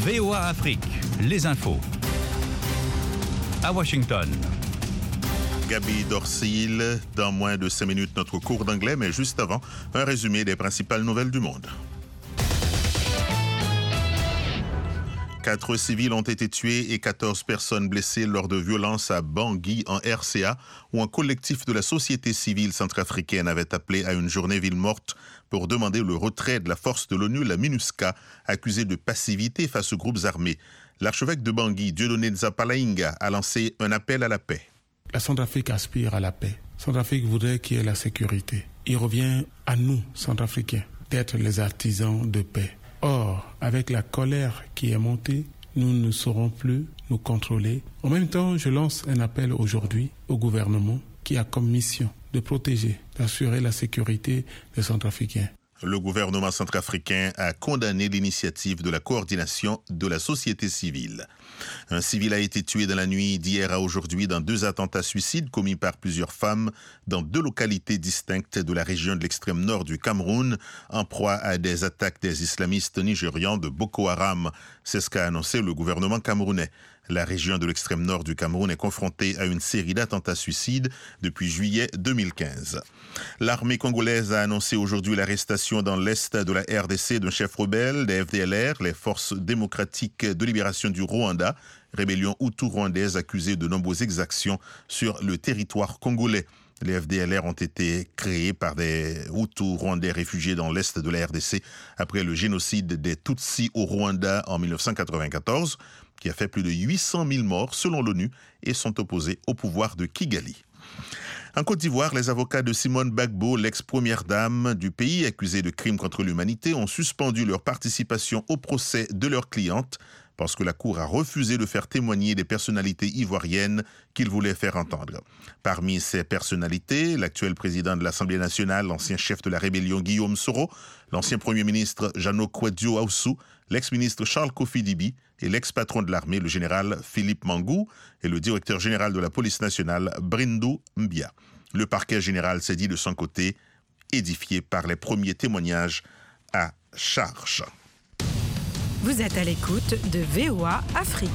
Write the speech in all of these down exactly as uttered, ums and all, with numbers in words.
V O A Afrique, les infos. À Washington. Gabi Dorsil, dans moins de cinq minutes, notre cours d'anglais, mais juste avant, un résumé des principales nouvelles du monde. Quatre civils ont été tués et quatorze personnes blessées lors de violences à Bangui, en R C A, où un collectif de la société civile centrafricaine avait appelé à une journée ville morte pour demander le retrait de la force de l'ONU, la MINUSCA, accusée de passivité face aux groupes armés. L'archevêque de Bangui, Dieudonné Nzapalainga, a lancé un appel à la paix. La Centrafrique aspire à la paix. Centrafrique voudrait qu'il y ait la sécurité. Il revient à nous, Centrafricains, d'être les artisans de paix. Or, avec la colère qui est montée, nous ne saurons plus nous contrôler. En même temps, je lance un appel aujourd'hui au gouvernement qui a comme mission de protéger, d'assurer la sécurité des Centrafricains. Le gouvernement centrafricain a condamné l'initiative de la coordination de la société civile. Un civil a été tué dans la nuit d'hier à aujourd'hui dans deux attentats suicides commis par plusieurs femmes dans deux localités distinctes de la région de l'extrême nord du Cameroun, en proie à des attaques des islamistes nigérians de Boko Haram. C'est ce qu'a annoncé le gouvernement camerounais. La région de l'extrême nord du Cameroun est confrontée à une série d'attentats suicides depuis juillet deux mille quinze. L'armée congolaise a annoncé aujourd'hui l'arrestation dans l'est de la R D C d'un chef rebelle des F D L R, les Forces démocratiques de libération du Rwanda, rébellion hutu-rwandaise accusée de nombreuses exactions sur le territoire congolais. Les F D L R ont été créés par des Hutus rwandais réfugiés dans l'est de la R D C après le génocide des Tutsis au Rwanda en dix-neuf cent quatre-vingt-quatorze, qui a fait plus de huit cent mille morts selon l'ONU et sont opposés au pouvoir de Kigali. En Côte d'Ivoire, les avocats de Simone Gbagbo, l'ex-première dame du pays accusée de crimes contre l'humanité, ont suspendu leur participation au procès de leur cliente parce que la Cour a refusé de faire témoigner des personnalités ivoiriennes qu'ils voulaient faire entendre. Parmi ces personnalités, l'actuel président de l'Assemblée nationale, l'ancien chef de la rébellion Guillaume Soro, l'ancien premier ministre Jeannot Kouadio Aoussou, l'ex-ministre Charles Kofi Dibi et l'ex-patron de l'armée, le général Philippe Mangou, et le directeur général de la police nationale, Brindou Mbia. Le parquet général s'est dit de son côté édifié par les premiers témoignages à charge. Vous êtes à l'écoute de V O A Afrique.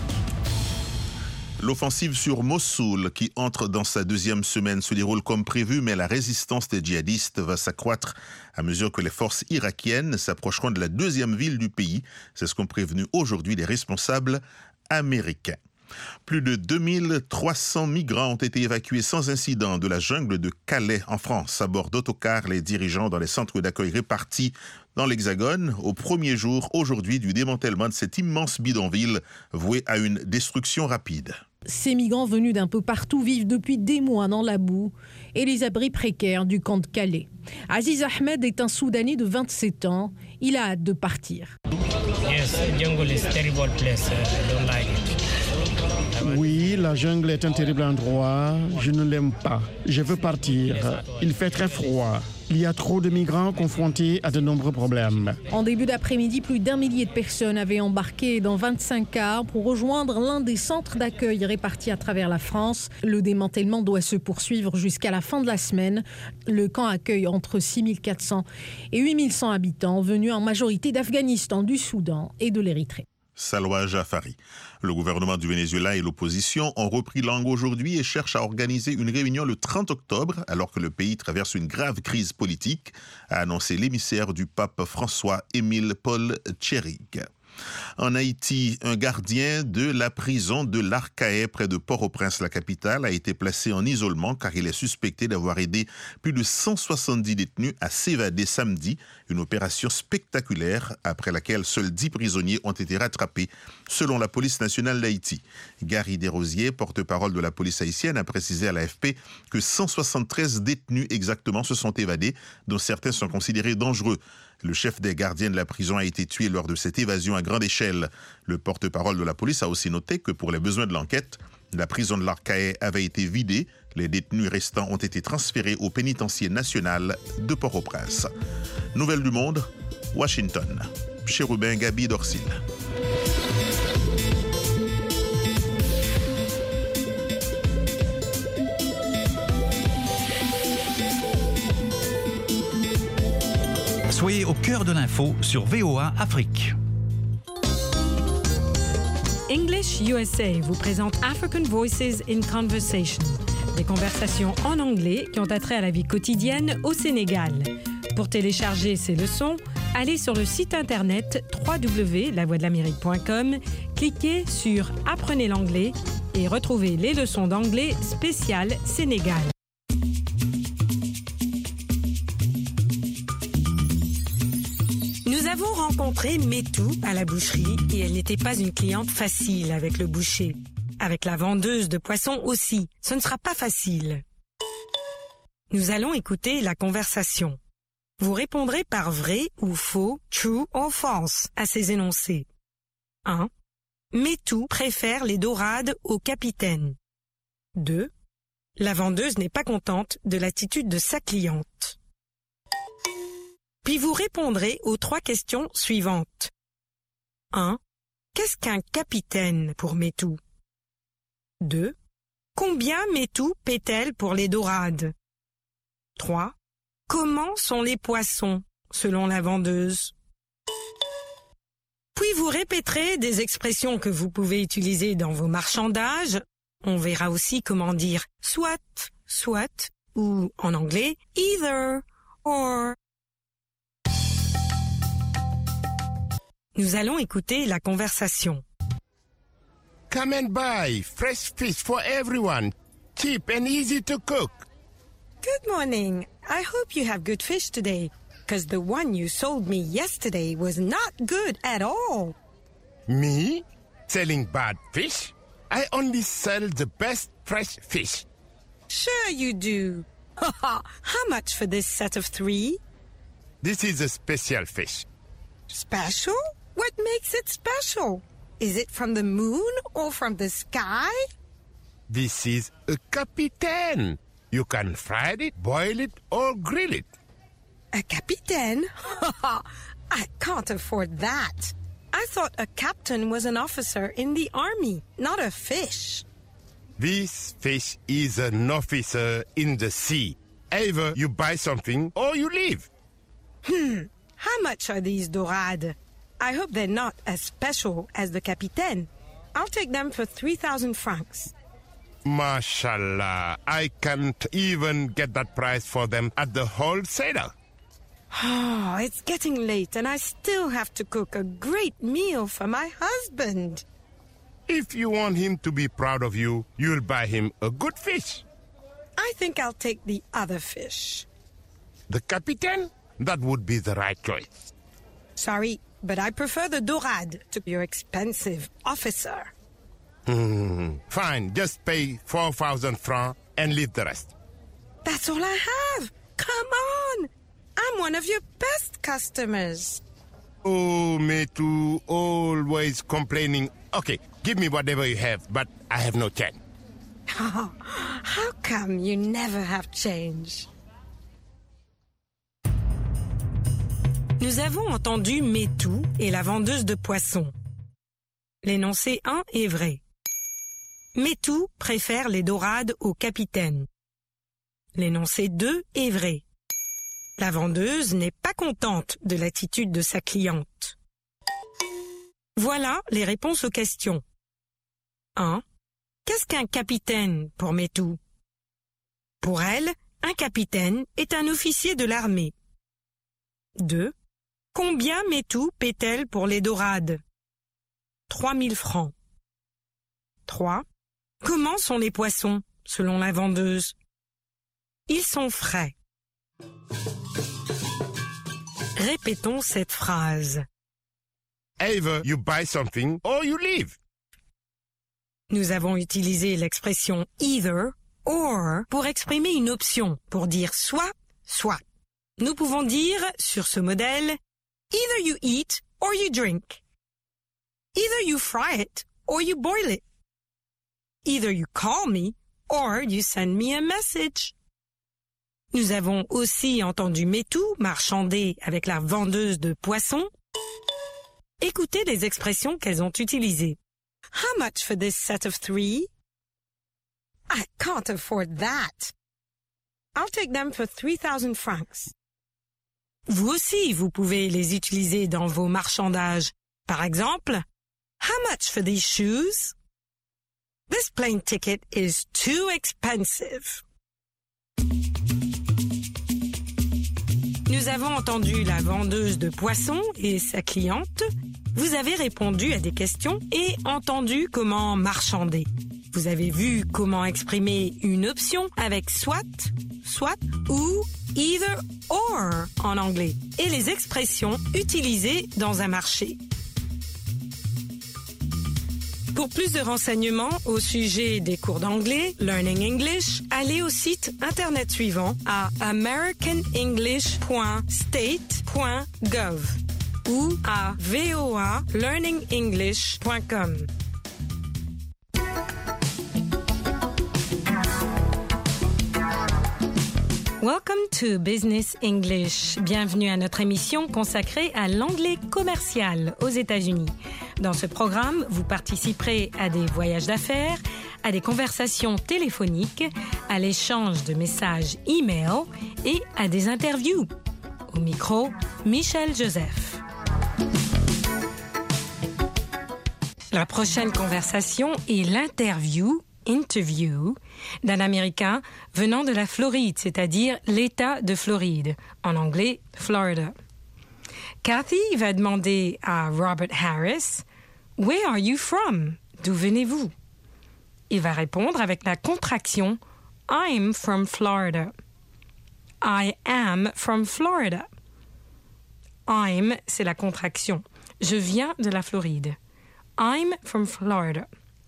L'offensive sur Mossoul, qui entre dans sa deuxième semaine, se déroule comme prévu, mais la résistance des djihadistes va s'accroître à mesure que les forces irakiennes s'approcheront de la deuxième ville du pays. C'est ce qu'ont prévenu aujourd'hui les responsables américains. Plus de deux mille trois cents migrants ont été évacués sans incident de la jungle de Calais en France. À bord d'autocars, les dirigeants dans les centres d'accueil répartis dans l'Hexagone au premier jour aujourd'hui du démantèlement de cet immense bidonville voué à une destruction rapide. Ces migrants venus d'un peu partout vivent depuis des mois dans la boue et les abris précaires du camp de Calais. Aziz Ahmed est un Soudanais de vingt-sept ans. Il a hâte de partir. Yes, jungle is a terrible place. I don't like it. Oui, la jungle est un terrible endroit. Je ne l'aime pas. Je veux partir. Il fait très froid. Il y a trop de migrants confrontés à de nombreux problèmes. En début d'après-midi, plus d'un millier de personnes avaient embarqué dans vingt-cinq cars pour rejoindre l'un des centres d'accueil répartis à travers la France. Le démantèlement doit se poursuivre jusqu'à la fin de la semaine. Le camp accueille entre six mille quatre cents et huit mille cent habitants venus en majorité d'Afghanistan, du Soudan et de l'Érythrée. Salwa Jafari. Le gouvernement du Venezuela et l'opposition ont repris langue aujourd'hui et cherchent à organiser une réunion le trente octobre, alors que le pays traverse une grave crise politique, a annoncé l'émissaire du pape François, Émile Paul Tchérig. En Haïti, un gardien de la prison de l'Arcahaie, près de Port-au-Prince, la capitale, a été placé en isolement car il est suspecté d'avoir aidé plus de cent soixante-dix détenus à s'évader samedi. Une opération spectaculaire après laquelle seuls dix prisonniers ont été rattrapés, selon la police nationale d'Haïti. Gary Desrosiers, porte-parole de la police haïtienne, a précisé à l'A F P que cent soixante-treize détenus exactement se sont évadés, dont certains sont considérés dangereux. Le chef des gardiens de la prison a été tué lors de cette évasion à grande échelle. Le porte-parole de la police a aussi noté que pour les besoins de l'enquête, la prison de l'Arcahaie avait été vidée. Les détenus restants ont été transférés au pénitencier national de Port-au-Prince. Nouvelles du monde, Washington. Chérubin Gabi Dorsil. Soyez au cœur de l'info sur V O A Afrique. English U S A vous présente African Voices in Conversation, des conversations en anglais qui ont attrait à la vie quotidienne au Sénégal. Pour télécharger ces leçons, allez sur le site internet w w w point la voix de l'amérique point com, cliquez sur « Apprenez l'anglais » et retrouvez les leçons d'anglais spéciales Sénégal. Nous avons rencontré Métou à la boucherie et elle n'était pas une cliente facile avec le boucher. Avec la vendeuse de poissons aussi, ce ne sera pas facile. Nous allons écouter la conversation. Vous répondrez par vrai ou faux, true ou false à ces énoncés. un. Métou préfère les dorades au capitaine. deux. La vendeuse n'est pas contente de l'attitude de sa cliente. Puis vous répondrez aux trois questions suivantes. un. Qu'est-ce qu'un capitaine pour Métou? deux. Combien Métou paie-t-elle pour les dorades? trois. Comment sont les poissons, selon la vendeuse? Puis vous répéterez des expressions que vous pouvez utiliser dans vos marchandages. On verra aussi comment dire soit, soit, ou en anglais either, or. Nous allons écouter la conversation. Come and buy fresh fish for everyone, cheap and easy to cook. Good morning. I hope you have good fish today, because the one you sold me yesterday was not good at all. Me? Selling bad fish? I only sell the best fresh fish. Sure you do. How much for this set of three? This is a special fish. Special? What makes it special? Is it from the moon or from the sky? This is a capitaine. You can fry it, boil it, or grill it. A capitaine? I can't afford that. I thought a captain was an officer in the army, not a fish. This fish is an officer in the sea. Either you buy something or you leave. Hmm. How much are these dorades? I hope they're not as special as the capitaine. I'll take them for three thousand francs. Mashallah, I can't even get that price for them at the wholesaler. Oh, it's getting late and I still have to cook a great meal for my husband. If you want him to be proud of you, you'll buy him a good fish. I think I'll take the other fish. The capitaine? That would be the right choice. Sorry, but I prefer the dorade to your expensive officer. Hmm. Fine, just pay four thousand francs and leave the rest. That's all I have. Come on. I'm one of your best customers. Oh, Métou, always complaining. Okay, give me whatever you have, but I have no change. Oh, how come you never have change? Nous avons entendu Métou et la vendeuse de poissons. L'énoncé un est vrai. Métou préfère les dorades au capitaine. L'énoncé deux est vrai. La vendeuse n'est pas contente de l'attitude de sa cliente. Voilà les réponses aux questions. un. Qu'est-ce qu'un capitaine pour Métou? Pour elle, un capitaine est un officier de l'armée. deux. Combien Métou paie-t-elle pour les dorades? trois mille francs. trois. Comment sont les poissons, selon la vendeuse? Ils sont frais. Répétons cette phrase. Either you buy something or you leave. Nous avons utilisé l'expression either, or pour exprimer une option, pour dire soit, soit. Nous pouvons dire, sur ce modèle, either you eat or you drink. Either you fry it or you boil it. Either you call me or you send me a message. Nous avons aussi entendu Métou marchander avec la vendeuse de poissons. Écoutez les expressions qu'elles ont utilisées. How much for this set of three? I can't afford that. I'll take them for three thousand francs. Vous aussi, vous pouvez les utiliser dans vos marchandages. Par exemple, How much for these shoes? This plane ticket is too expensive. Nous avons entendu la vendeuse de poissons et sa cliente. Vous avez répondu à des questions et entendu comment marchander. Vous avez vu comment exprimer une option avec soit, soit ou either or en anglais et les expressions utilisées dans un marché. Pour plus de renseignements au sujet des cours d'anglais, Learning English, allez au site internet suivant à american english point state point gov ou à v o a learning english point com. Welcome to Business English. Bienvenue à notre émission consacrée à l'anglais commercial aux États-Unis. Dans ce programme, vous participerez à des voyages d'affaires, à des conversations téléphoniques, à l'échange de messages e-mail et à des interviews. Au micro, Michel Joseph. La prochaine conversation est l'interview, interview, d'un Américain venant de la Floride, c'est-à-dire l'État de Floride, en anglais, Florida. Kathy va demander à Robert Harris « Where are you from? » D'où venez-vous? Il va répondre avec la contraction « I'm from Florida ». « I am from Florida ». « I'm » c'est la contraction. Je viens de la Floride. « I'm from Florida ».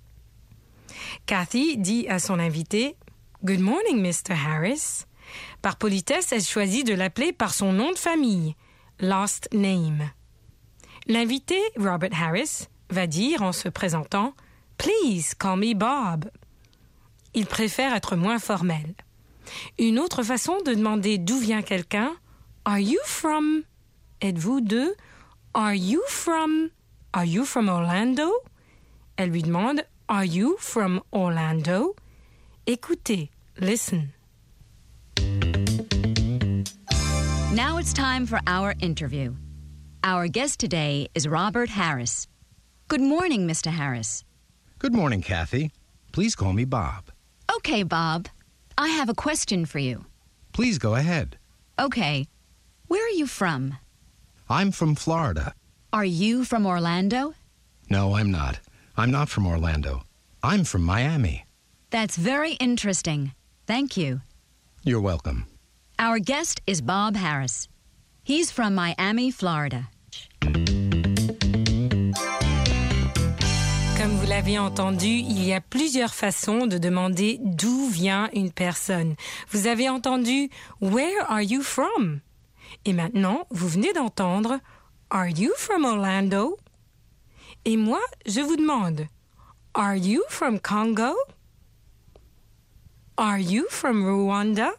Kathy dit à son invité « Good morning, mister Harris ». Par politesse, elle choisit de l'appeler par son nom de famille, last name. L'invité, Robert Harris, va dire en se présentant « Please call me Bob ». Il préfère être moins formel. Une autre façon de demander d'où vient quelqu'un « Are you from » Êtes-vous de « Are you from » Are you from Orlando? Elle lui demande « Are you from Orlando? » Écoutez, listen. Now it's time for our interview. Our guest today is Robert Harris. Good morning, Mister Harris. Good morning, Kathy. Please call me Bob. Okay, Bob. I have a question for you. Please go ahead. Okay. Where are you from? I'm from Florida. Are you from Orlando? No, I'm not. I'm not from Orlando. I'm from Miami. That's very interesting. Thank you. You're welcome. Our guest is Bob Harris. He's from Miami, Florida. Comme vous l'avez entendu, il y a plusieurs façons de demander d'où vient une personne. Vous avez entendu « Where are you from ?» Et maintenant, vous venez d'entendre « Are you from Orlando ?» Et moi, je vous demande « Are you from Congo? Are you from Rwanda?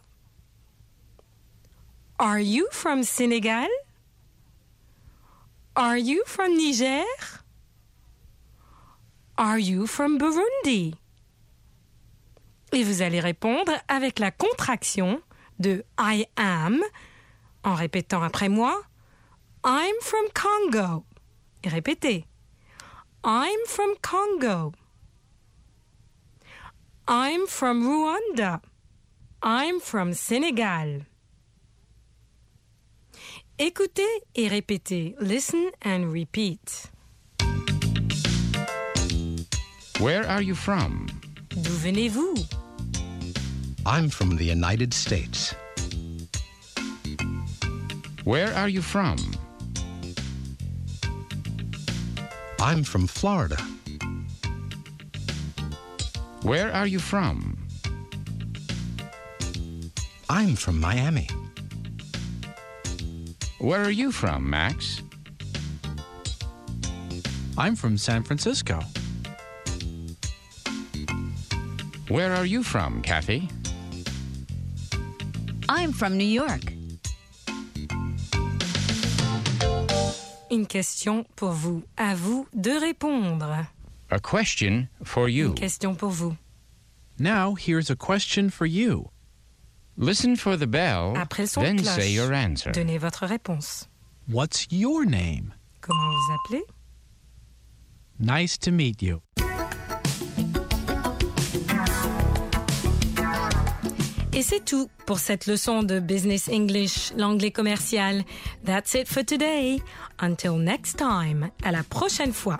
Are you from Sénégal? Are you from Niger? Are you from Burundi? » Et vous allez répondre avec la contraction de « I am » en répétant après moi « I'm from Congo ». Et répétez « I'm from Congo ». I'm from Rwanda. I'm from Sénégal. Écoutez et répétez. Listen and repeat. Where are you from? D'où venez-vous? I'm from the United States. Where are you from? I'm from Florida. Where are you from? I'm from Miami. Where are you from, Max? I'm from San Francisco. Where are you from, Kathy? I'm from New York. Une question pour vous. À vous de répondre. A question for you. Une question pour vous. Now here's a question for you. Listen for the bell, Après le son de then cloche, say your answer. donnez votre réponse. What's your name? Comment vous appelez? Nice to meet you. Et c'est tout pour cette leçon de Business English, l'anglais commercial. That's it for today. Until next time. À la prochaine fois.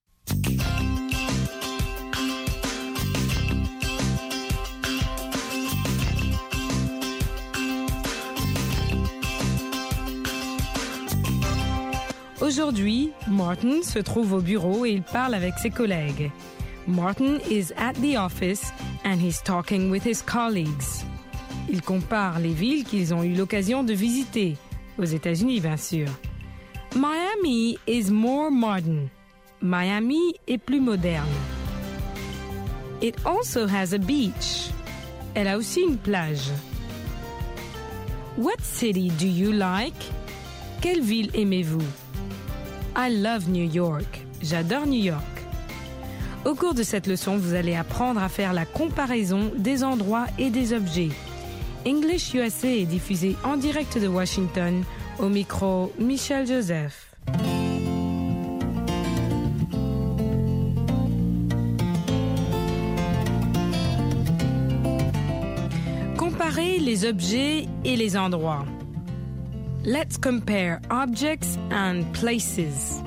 Aujourd'hui, Martin se trouve au bureau et il parle avec ses collègues. Martin is at the office and he's talking with his colleagues. Il compare les villes qu'ils ont eu l'occasion de visiter, aux États-Unis bien sûr. Miami is more modern. Miami est plus moderne. It also has a beach. Elle a aussi une plage. What city do you like? Quelle ville aimez-vous? I love New York. J'adore New York. Au cours de cette leçon, vous allez apprendre à faire la comparaison des endroits et des objets. English U S A est diffusé en direct de Washington, au micro Michel Joseph. Comparer les objets et les endroits. Let's compare objects and places.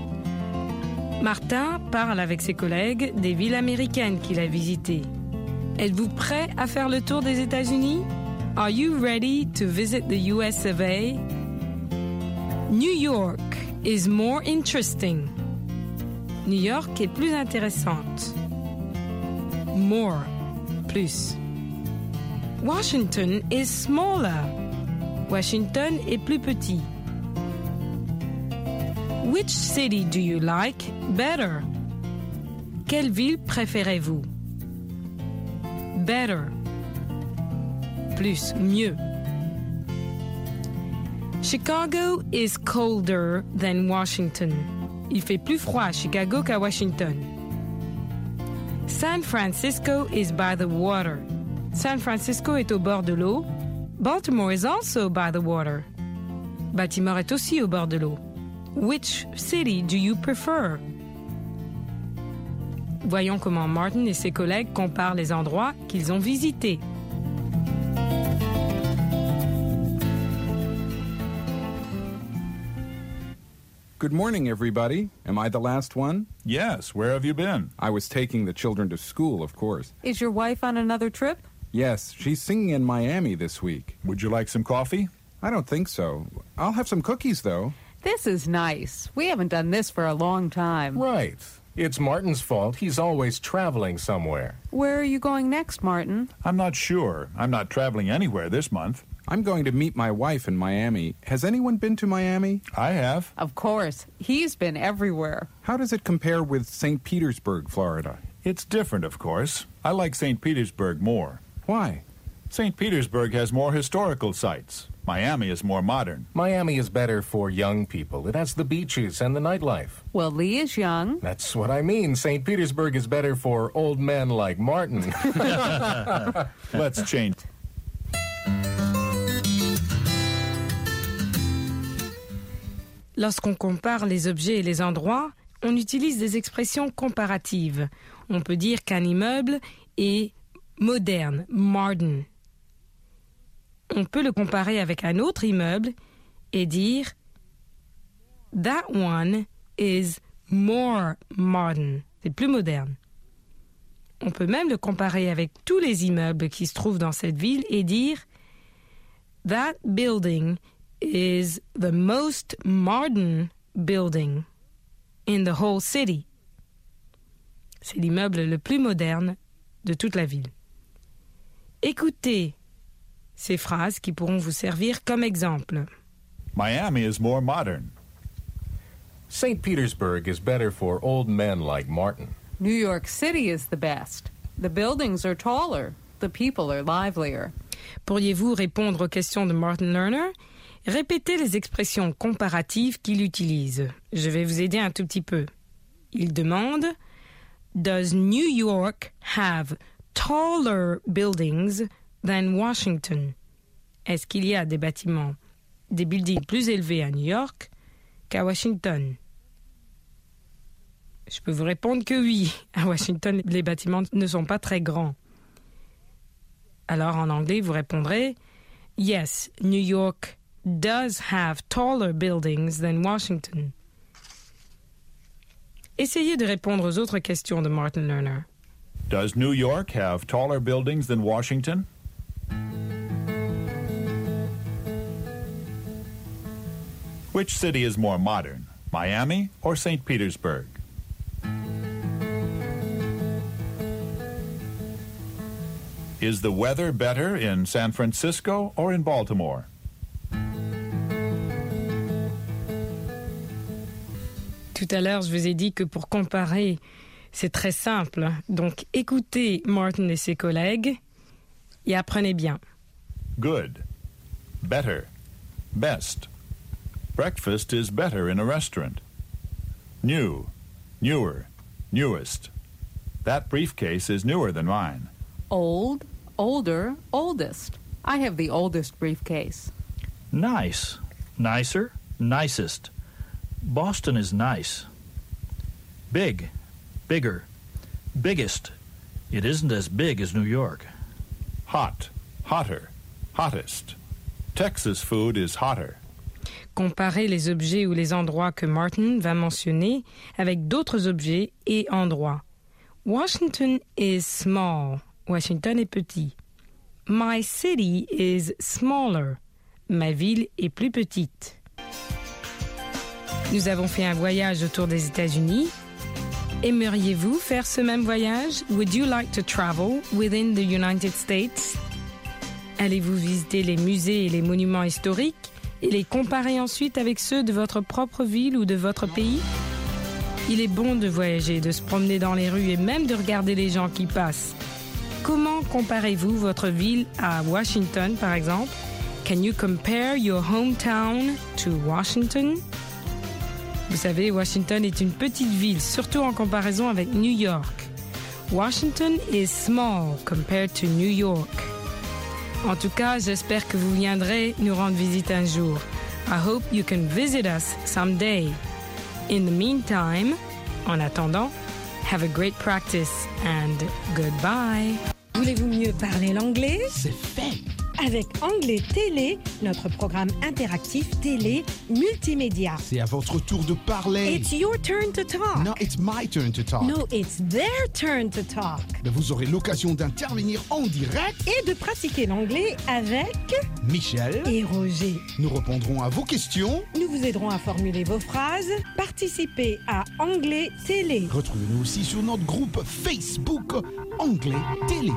Martin parle avec ses collègues des villes américaines qu'il a visitées. Êtes-vous prêt à faire le tour des États-Unis? Are you ready to visit the U S of A? New York is more interesting. New York est plus intéressante. More, plus. Washington is smaller. Washington est plus petit. Which city do you like better? Quelle ville préférez-vous? Better. Plus, mieux. Chicago is colder than Washington. Il fait plus froid à Chicago qu'à Washington. San Francisco is by the water. San Francisco est au bord de l'eau. Baltimore is also by the water. Baltimore est aussi au bord de l'eau. Which city do you prefer? Voyons comment Martin et ses collègues comparent les endroits qu'ils ont visités. Good morning, everybody. Am I the last one? Yes. Where have you been? I was taking the children to school, of course. Is your wife on another trip? Yes, she's singing in Miami this week. Would you like some coffee? I don't think so. I'll have some cookies, though. This is nice. We haven't done this for a long time. Right. It's Martin's fault. He's always traveling somewhere. Where are you going next, Martin? I'm not sure. I'm not traveling anywhere this month. I'm going to meet my wife in Miami. Has anyone been to Miami? I have. Of course. He's been everywhere. How does it compare with Saint Petersburg, Florida? It's different, of course. I like Saint Petersburg more. Why? Saint Petersburg has more historical sites. Miami is more modern. Miami is better for young people. It has the beaches and the nightlife. Well, Lee is young. That's what I mean. Saint Petersburg is better for old men like Martin. Let's change. Lorsqu'on compare les objets et les endroits, on utilise des expressions comparatives. On peut dire qu'un immeuble est moderne, modern. On peut le comparer avec un autre immeuble et dire that one is more modern. C'est plus moderne. On peut même le comparer avec tous les immeubles qui se trouvent dans cette ville et dire that building is the most modern building in the whole city. C'est l'immeuble le plus moderne de toute la ville. Écoutez ces phrases qui pourront vous servir comme exemple. Miami is more modern. Saint Petersburg is better for old men like Martin. New York City is the best. The buildings are taller. The people are livelier. Pourriez-vous répondre aux questions de Martin Lerner? Répétez les expressions comparatives qu'il utilise. Je vais vous aider un tout petit peu. Il demande Does New York have taller buildings than Washington? Est-ce qu'il y a des bâtiments, des buildings plus élevés à New York qu'à Washington? Je peux vous répondre que oui. À Washington, les bâtiments ne sont pas très grands. Alors en anglais, vous répondrez « Yes, New York does have taller buildings than Washington ». Essayez de répondre aux autres questions de Martin Lerner. Does New York have taller buildings than Washington? Which city is more modern, Miami or Saint Petersburg? Is the weather better in San Francisco or in Baltimore? Tout à l'heure, je vous ai dit que pour comparer, c'est très simple. Donc, écoutez Martin et ses collègues et apprenez bien. Good. Better. Best. Breakfast is better in a restaurant. New. Newer. Newest. That briefcase is newer than mine. Old, older, oldest. I have the oldest briefcase. Nice. Nicer. Nicest. Boston is nice. Big. Bigger. Biggest. It isn't as big as New York. Hot. Hotter. Hottest. Texas food is hotter. Comparez les objets ou les endroits que Martin va mentionner avec d'autres objets et endroits. Washington is small. Washington est petit. My city is smaller. Ma ville est plus petite. Nous avons fait un voyage autour des États-Unis. Aimeriez-vous faire ce même voyage? Would you like to travel within the United States? Allez-vous visiter les musées et les monuments historiques et les comparer ensuite avec ceux de votre propre ville ou de votre pays? Il est bon de voyager, de se promener dans les rues et même de regarder les gens qui passent. Comment comparez-vous votre ville à Washington, par exemple? Can you compare your hometown to Washington? Vous savez, Washington est une petite ville, surtout en comparaison avec New York. Washington is small compared to New York. En tout cas, j'espère que vous viendrez nous rendre visite un jour. I hope you can visit us someday. In the meantime, en attendant, have a great practice and goodbye. Voulez-vous mieux parler l'anglais? C'est fait! Avec Anglais Télé, notre programme interactif télé multimédia. C'est à votre tour de parler. It's your turn to talk. No, it's my turn to talk. No, it's their turn to talk. Mais vous aurez l'occasion d'intervenir en direct et de pratiquer l'anglais avec Michel et Roger. Nous répondrons à vos questions. Nous vous aiderons à formuler vos phrases. Participez à Anglais Télé. Retrouvez-nous aussi sur notre groupe Facebook Anglais Télé.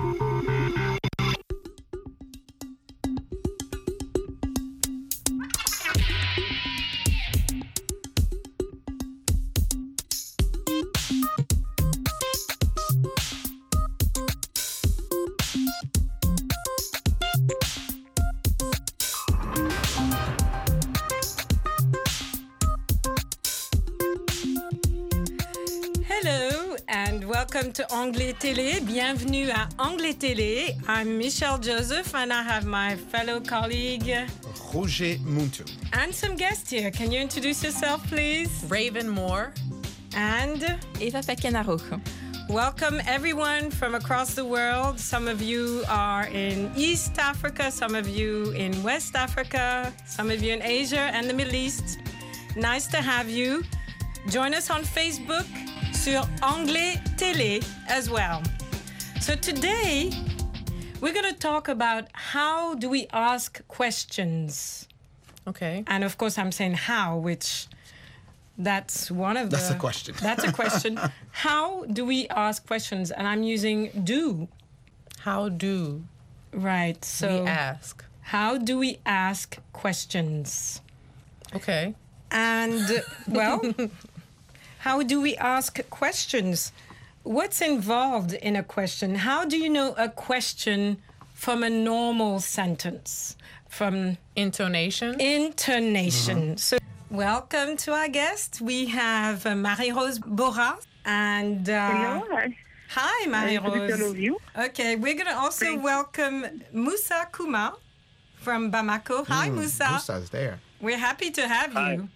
Welcome to Anglais Télé. Bienvenue à Anglais Télé. I'm Michelle Joseph and I have my fellow colleague Roger Muntu. And some guests here. Can you introduce yourself, please? Raven Moore. And Eva Pequena-Rojo. Welcome everyone from across the world. Some of you are in East Africa, some of you in West Africa, some of you in Asia and the Middle East. Nice to have you. Join us on Facebook sur Anglais Télé as well. So today, we're going to talk about how do we ask questions. Okay. And of course, I'm saying how, which that's one of the... That's a question. That's a question. How do we ask questions? And I'm using do. How do right, so we ask? How do we ask questions? Okay. And, well... How do we ask questions? What's involved in a question? How do you know a question from a normal sentence? From intonation? Intonation. Mm-hmm. So, welcome to our guest. We have uh, Marie-Rose Bora. And, uh, Hello. Hi, Marie-Rose. Hello, you. Okay, we're going to also Thanks. welcome Moussa Kouma from Bamako. Hi, Mm, Moussa. Moussa's there. We're happy to have Hi. you.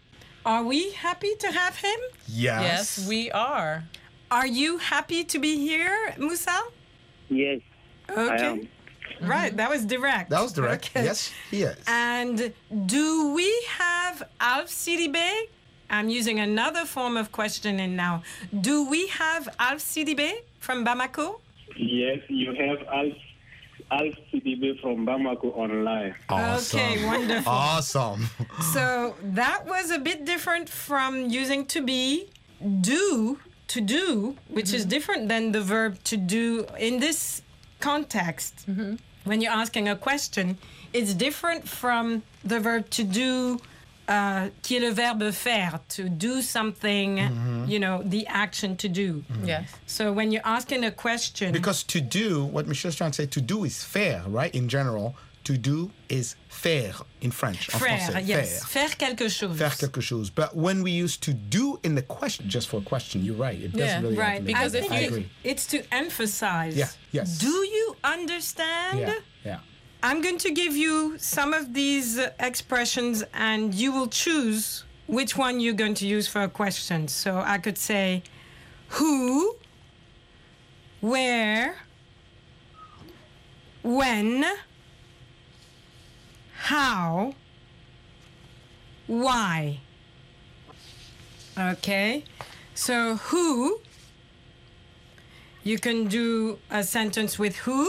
Are we happy to have him? Yes. Yes, we are. Are you happy to be here, Musa? Yes. Okay. I am. Right, that was direct. That was direct. Okay. Yes, he is. And do we have Alf Sidibé? I'm using another form of questioning now. Do we have Alf Sidibé from Bamako? Yes, you have Alf, Alf Sidibé from Bamako online. Awesome. Okay, wonderful. Awesome. So that was a bit different from using to be, do, to do, which mm-hmm. is different than the verb to do in this context. Mm-hmm. When you're asking a question, it's different from the verb to do, uh, qui est le verbe faire, to do something, mm-hmm. you know, the action to do. Mm-hmm. Yes. So when you're asking a question... Because to do, what Michelle's trying to say, to do is faire, right? In general, to do is faire in French. En Faire, français, yes. Faire. Faire quelque chose. Faire quelque chose. But when we use to do in the question, just for a question, you're right. It doesn't Yeah, really right. have to Because I if I you, agree. it's to emphasize. Yeah, yes. Do you understand? Yeah, yeah. I'm going to give you some of these uh, expressions and you will choose which one you're going to use for a question. So I could say who, where, when, how, why. Okay? So who, you can do a sentence with who.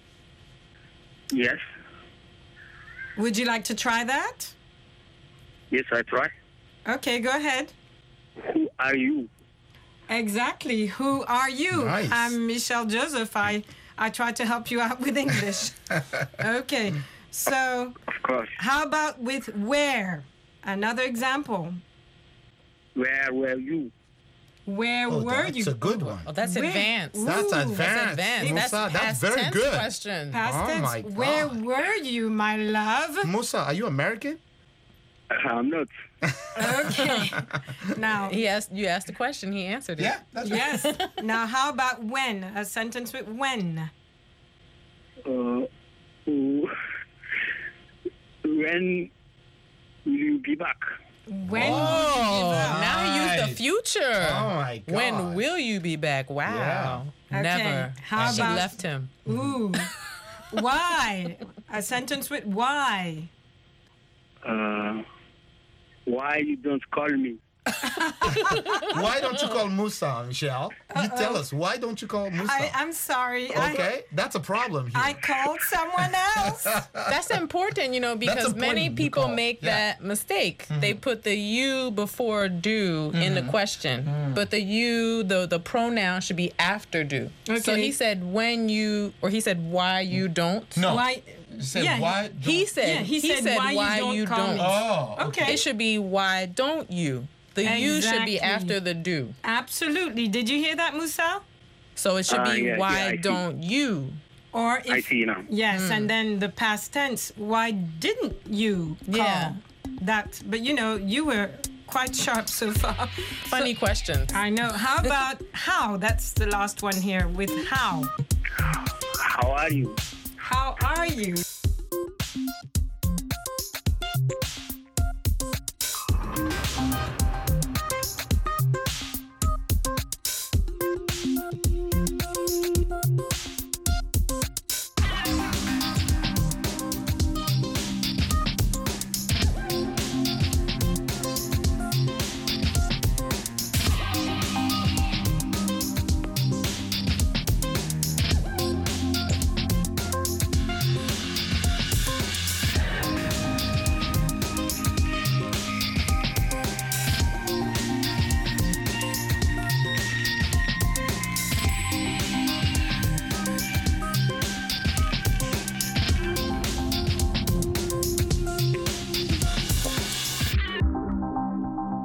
Yes. Would you like to try that? Yes, I try. Okay, go ahead. Who are you? Exactly. Who are you? Nice. I'm Michelle Joseph. I, I try to help you out with English. Okay. So, of course. How about with where? Another example. Where were you? Where Oh, were that's you? a good one. Oh, that's Where? advanced. That's Ooh. advanced. That's advanced. Musa, That's, that's past very tense good. question. Past Oh tense. my Where God. were you, my love? Musa, are you American? I'm not. Okay. Now, He asked. You asked a question. He answered it. Yeah, that's right. yes. Now, how about when? A sentence with when. Uh, who- when will you be back? When Oh, will you give up? now he used the future. Oh my God. When will you be back? Wow. Okay, Never. how she about- left him. Ooh. Why? A sentence with why. Uh, why you don't call me? Why don't you call Musa, Michelle? You Uh-oh. tell us. Why don't you call Musa? I, I'm sorry. Okay, that's a problem here. I, I called someone else. That's important, you know, because important many to people call. make Yeah. that mistake. They put the you before do in the question, but the you, the the pronoun should be after do. So Okay. he said when you, or he said why you don't. No. Why? You said yeah, why He said Yeah, he said, why you don't call me. Oh, Okay. It should be why don't you. The you should be Exactly. after the do. Absolutely. Did you hear that, Musa? So it should Uh, be yeah, why yeah, I see. don't you. Or if I see now. yes, and then the past tense. Why didn't you call Yeah. that? But you know, you were quite sharp so far. Funny questions. I know. How about how? That's the last one here with how. How are you? How are you?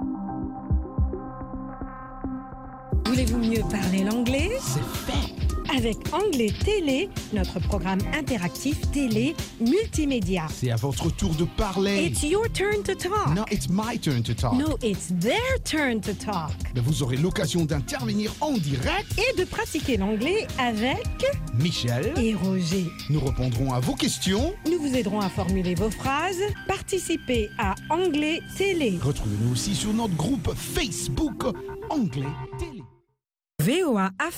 Voulez-vous mieux parler l'anglais? C'est fait. avec Anglais Télé, notre programme interactif télé multimédia. C'est à votre tour de parler. It's your turn to talk. No, it's my turn to talk. No, it's their turn to talk. Mais vous aurez l'occasion d'intervenir en direct et de pratiquer l'anglais avec Michel et Roger. Nous répondrons à vos questions. Nous vous aiderons à formuler vos phrases. Participez à Anglais Télé. Retrouvez-nous aussi sur notre groupe Facebook Anglais Télé. V O A